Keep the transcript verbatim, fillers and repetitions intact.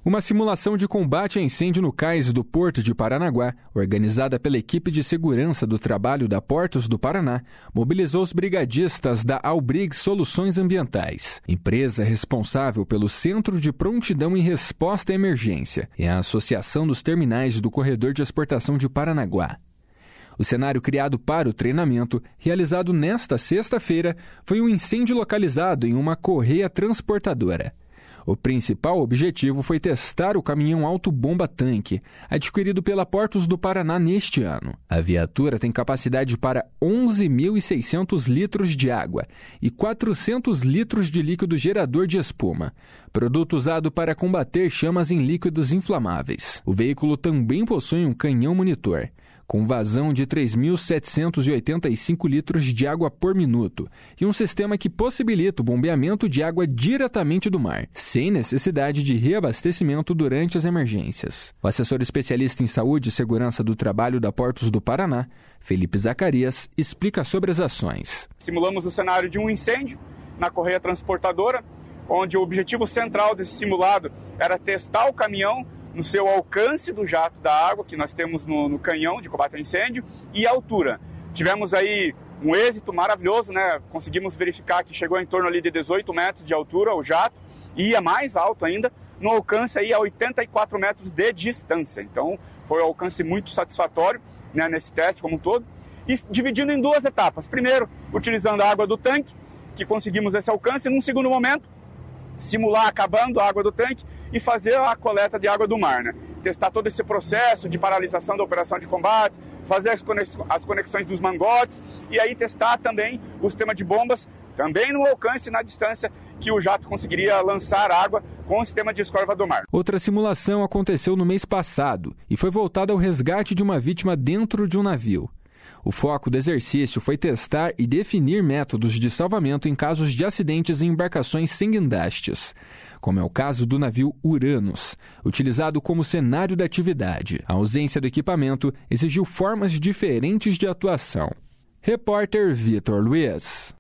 Uma simulação de combate a incêndio no cais do Porto de Paranaguá, organizada pela equipe de segurança do trabalho da Portos do Paraná, mobilizou os brigadistas da Albrigs Soluções Ambientais, empresa responsável pelo Centro de Prontidão e Resposta à Emergência, e a Associação dos Terminais do Corredor de Exportação de Paranaguá. O cenário criado para o treinamento, realizado nesta sexta-feira, foi um incêndio localizado em uma correia transportadora. O principal objetivo foi testar o caminhão autobomba-tanque, adquirido pela Portos do Paraná neste ano. A viatura tem capacidade para onze mil e seiscentos litros de água e quatrocentos litros de líquido gerador de espuma, produto usado para combater chamas em líquidos inflamáveis. O veículo também possui um canhão monitor, com vazão de três mil setecentos e oitenta e cinco litros de água por minuto e um sistema que possibilita o bombeamento de água diretamente do mar, sem necessidade de reabastecimento durante as emergências. O assessor especialista em saúde e segurança do trabalho da Portos do Paraná, Felipe Zacarias, explica sobre as ações. Simulamos o cenário de um incêndio na correia transportadora, onde o objetivo central desse simulado era testar o caminhão no seu alcance do jato da água que nós temos no, no canhão de combate ao incêndio e a altura. Tivemos aí um êxito maravilhoso, né? Conseguimos verificar que chegou em torno ali de dezoito metros de altura o jato e ia mais alto ainda, no alcance aí a oitenta e quatro metros de distância. Então foi um alcance muito satisfatório, né, nesse teste como um todo. E dividindo em duas etapas. Primeiro, utilizando a água do tanque, que conseguimos esse alcance. Num segundo momento, simular acabando a água do tanque e fazer a coleta de água do mar, né? Testar todo esse processo de paralisação da operação de combate, fazer as conexões dos mangotes e aí testar também o sistema de bombas, também no alcance e na distância que o jato conseguiria lançar água com o sistema de escorva do mar. Outra simulação aconteceu no mês passado e foi voltada ao resgate de uma vítima dentro de um navio. O foco do exercício foi testar e definir métodos de salvamento em casos de acidentes em embarcações sem guindastes, como é o caso do navio Uranus, utilizado como cenário da atividade. A ausência do equipamento exigiu formas diferentes de atuação. Repórter Vitor Luiz.